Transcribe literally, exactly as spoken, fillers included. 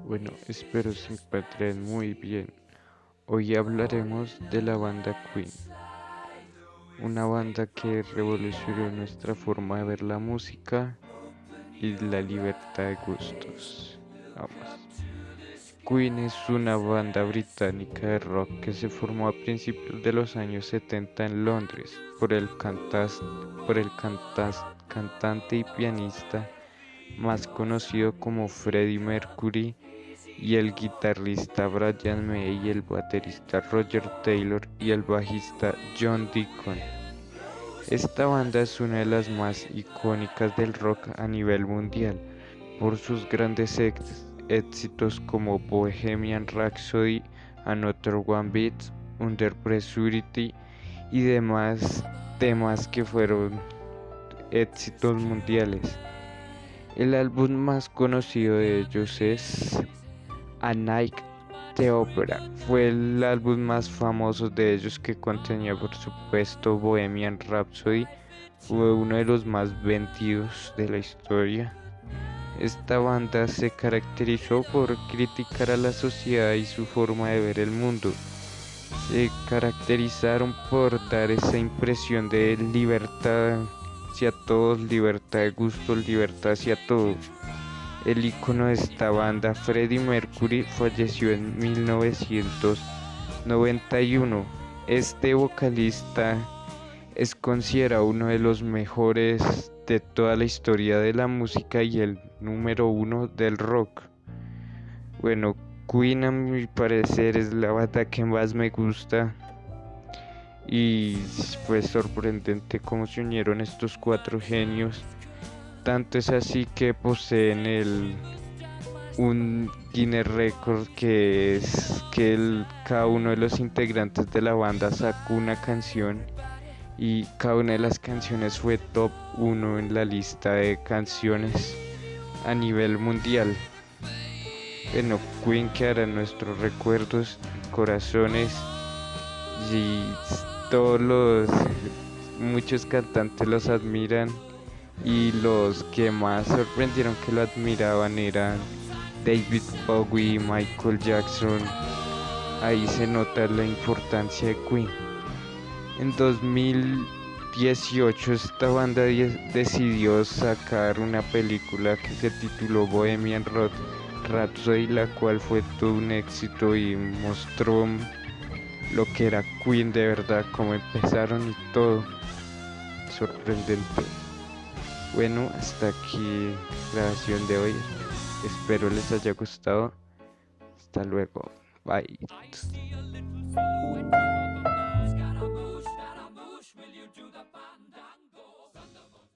Bueno, espero se encuentren muy bien. Hoy hablaremos de la banda Queen, una banda que revolucionó nuestra forma de ver la música y la libertad de gustos. Vamos. Queen es una banda británica de rock que se formó a principios de los años setenta en Londres por el, cantas- por el cantas- cantante y pianista más conocido como Freddie Mercury y el guitarrista Brian May y el baterista Roger Taylor y el bajista John Deacon. Esta banda es una de las más icónicas del rock a nivel mundial por sus grandes ex- éxitos como Bohemian Rhapsody, Another One Beat, Under Pressure y demás temas que fueron éxitos mundiales. El álbum más conocido de ellos es A Night the Opera. Fue el álbum más famoso de ellos que contenía por supuesto Bohemian Rhapsody. Fue uno de los más vendidos de la historia. Esta banda se caracterizó por criticar a la sociedad y su forma de ver el mundo. Se caracterizaron por dar esa impresión de libertad hacia todos, libertad de gusto, libertad hacia todo. El ícono de esta banda, Freddie Mercury, falleció en mil novecientos noventa y uno. Este vocalista es considerado uno de los mejores de toda la historia de la música y el número uno del rock. Bueno, Queen a mi parecer es la banda que más me gusta y fue sorprendente cómo se unieron estos cuatro genios. Tanto es así que poseen el un Guinness Record que es que el- cada uno de los integrantes de la banda sacó una canción y cada una de las canciones fue top uno en la lista de canciones a nivel mundial. Bueno, Queen quedará en nuestros recuerdos, corazones y todos los muchos cantantes los admiran y los que más sorprendieron que lo admiraban eran David Bowie, Michael Jackson. Ahí se nota la importancia de Queen. En dos mil dieciocho esta banda die- decidió sacar una película que se tituló Bohemian Rhap- Rhapsody, la cual fue todo un éxito y mostró lo que era Queen de verdad, cómo empezaron y todo. Sorprendente. Bueno, hasta aquí la grabación de hoy. Espero les haya gustado. Hasta luego. Bye.